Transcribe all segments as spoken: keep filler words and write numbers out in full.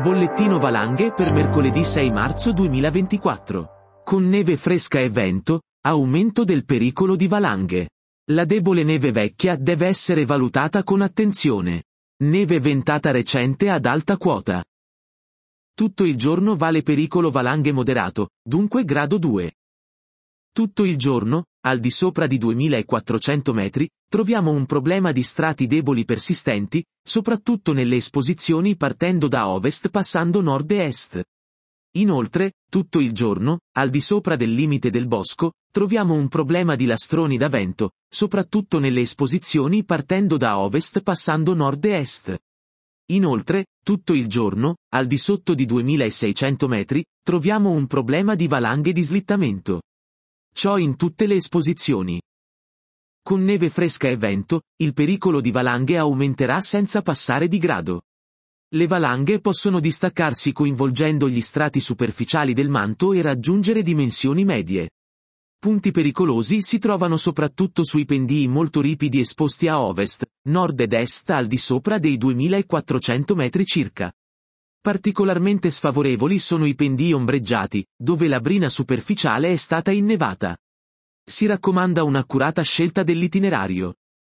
Bollettino valanghe per mercoledì sei marzo duemilaventiquattro. Con neve fresca e vento, aumento del pericolo di valanghe. La debole neve vecchia deve essere valutata con attenzione. Neve ventata recente ad alta quota. Tutto il giorno vale pericolo valanghe moderato, dunque grado due. Tutto il giorno, al di sopra di duemilaquattrocento metri, troviamo un problema di strati deboli persistenti, soprattutto nelle esposizioni partendo da ovest passando nord e est. Inoltre, tutto il giorno, al di sopra del limite del bosco, troviamo un problema di lastroni da vento, soprattutto nelle esposizioni partendo da ovest passando nord e est. Inoltre, tutto il giorno, al di sotto di duemilaseicento metri, troviamo un problema di valanghe di slittamento. Ciò in tutte le esposizioni. Con neve fresca e vento, il pericolo di valanghe aumenterà senza passare di grado. Le valanghe possono distaccarsi coinvolgendo gli strati superficiali del manto e raggiungere dimensioni medie. Punti pericolosi si trovano soprattutto sui pendii molto ripidi esposti a ovest, nord ed est al di sopra dei duemilaquattrocento metri circa. Particolarmente sfavorevoli sono i pendii ombreggiati, dove la brina superficiale è stata innevata. Si raccomanda un'accurata scelta dell'itinerario.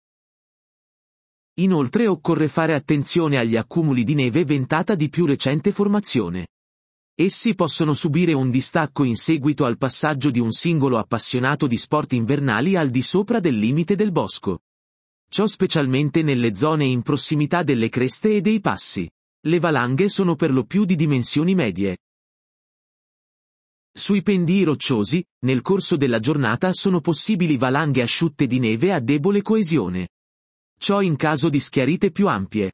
Inoltre occorre fare attenzione agli accumuli di neve ventata di più recente formazione. Essi possono subire un distacco in seguito al passaggio di un singolo appassionato di sport invernali al di sopra del limite del bosco. Ciò specialmente nelle zone in prossimità delle creste e dei passi. Le valanghe sono per lo più di dimensioni medie. Sui pendii rocciosi, nel corso della giornata sono possibili valanghe asciutte di neve a debole coesione. Ciò in caso di schiarite più ampie.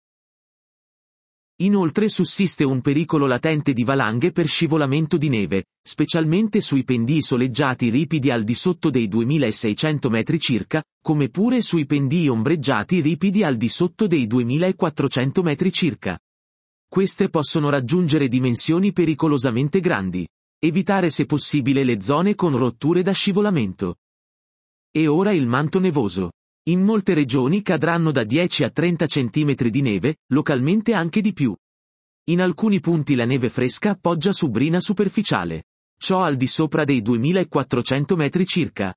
Inoltre sussiste un pericolo latente di valanghe per scivolamento di neve, specialmente sui pendii soleggiati ripidi al di sotto dei duemilaseicento metri circa, come pure sui pendii ombreggiati ripidi al di sotto dei duemilaquattrocento metri circa. Queste possono raggiungere dimensioni pericolosamente grandi. Evitare se possibile le zone con rotture da scivolamento. E ora il manto nevoso. In molte regioni cadranno da dieci a trenta centimetri di neve, localmente anche di più. In alcuni punti la neve fresca poggia su brina superficiale. Ciò al di sopra dei duemilaquattrocento metri circa.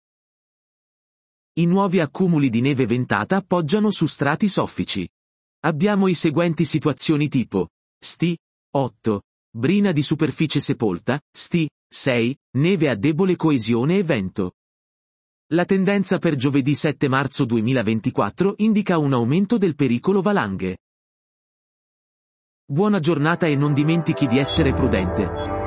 I nuovi accumuli di neve ventata poggiano su strati soffici. Abbiamo i seguenti situazioni tipo: S T I otto, brina di superficie sepolta, S T I sei, neve a debole coesione e vento. La tendenza per giovedì sette marzo duemilaventiquattro indica un aumento del pericolo valanghe. Buona giornata e non dimentichi di essere prudente.